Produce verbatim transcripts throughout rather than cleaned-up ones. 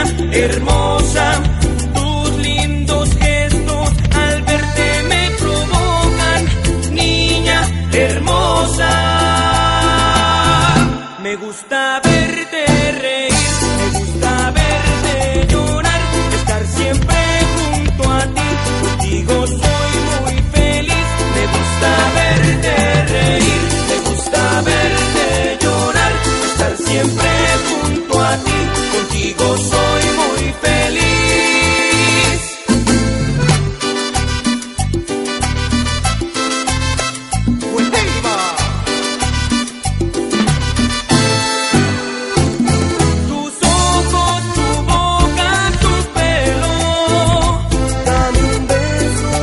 hermosa. Tus lindos gestos al verte me provocan, niña hermosa. Me gusta verte reír, me gusta verte llorar, estar siempre junto a ti, contigo soy muy feliz. Me gusta verte reír, me gusta verte llorar, estar siempre junto a ti, contigo soy muy feliz. Tus ojos, tu boca, tu pelo, dame un beso.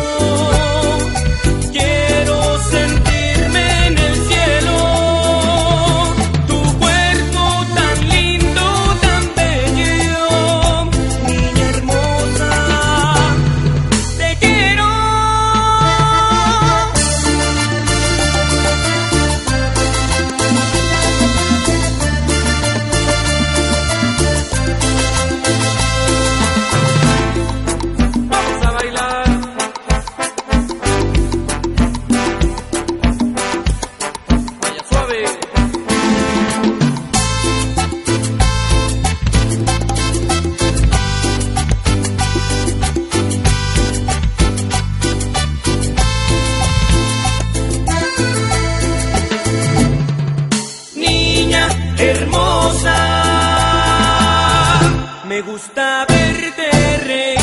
Quiero sentirme en el cielo. Tu cuerpo tan lindo, tan bello, niña hermosa, te quiero. Vamos a bailar. Vaya suave. Niña hermosa, me gusta verte reír.